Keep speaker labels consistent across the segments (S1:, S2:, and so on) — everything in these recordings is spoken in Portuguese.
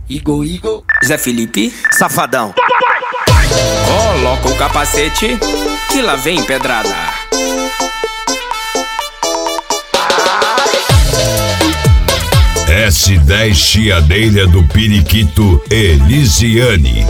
S1: Igor, Zé Felipe,
S2: Safadão.
S1: coloca o capacete que lá vem pedrada.
S3: S10 chiadeira do periquito Elisiane.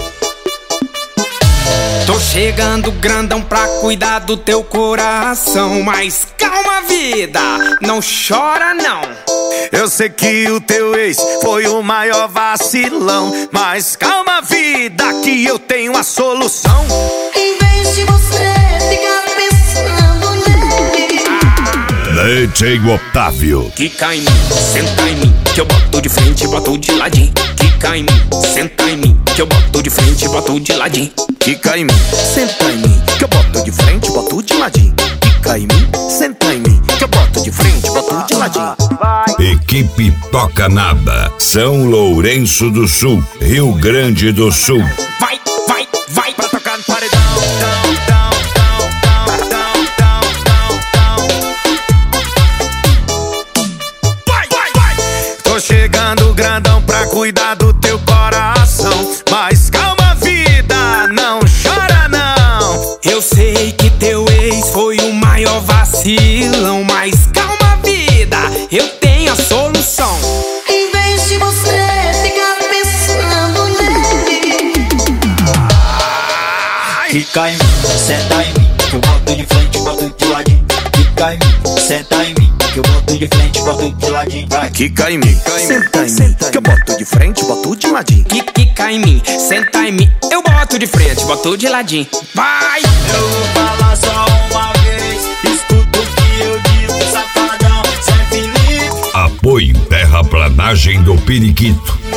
S1: Tô chegando grandão pra cuidar do teu coração, mas calma vida, não chora não.
S2: Eu sei que o teu ex foi o maior vacilão, mas calma vida que eu tenho a solução.
S4: Em vez de você ficar pensando nele,
S3: DJ Otávio.
S1: Quica em mim, senta em mim, que eu boto de frente e boto de ladinho. Quica em mim, senta em mim, que eu boto de frente e boto de ladinho.
S2: Quica em mim, senta em mim, que eu boto de frente, boto de ladinho. Quica em mim, senta em mim, que eu boto de frente, boto de ladinho.
S3: Equipe Toca Nada, São Lourenço do Sul, Rio Grande do Sul.
S1: Vai
S2: Pra tocar no paredão. Tô chegando grandão pra cuidar do teu coração, mas calma vida, não chora não.
S1: Eu sei que teu ex foi o maior vacilão, mas calma vida, eu tenho a solução.
S4: em vez de você ficar pensando nele,
S5: Fica em mim, senta em mim, que eu boto de frente, boto de ladinho. Fica em mim, senta em mim, que eu boto de frente, boto de ladinho. Vai.
S2: Quica em mim, senta em mim, que eu boto de frente, boto de ladinho.
S1: Quica em mim, senta em mim, eu boto de frente, boto de ladinho. Vai!
S5: Eu vou falar só uma vez, escuta o que eu digo, safadão, Zé Felipe.
S3: Apoio Terraplanagem do Periquito.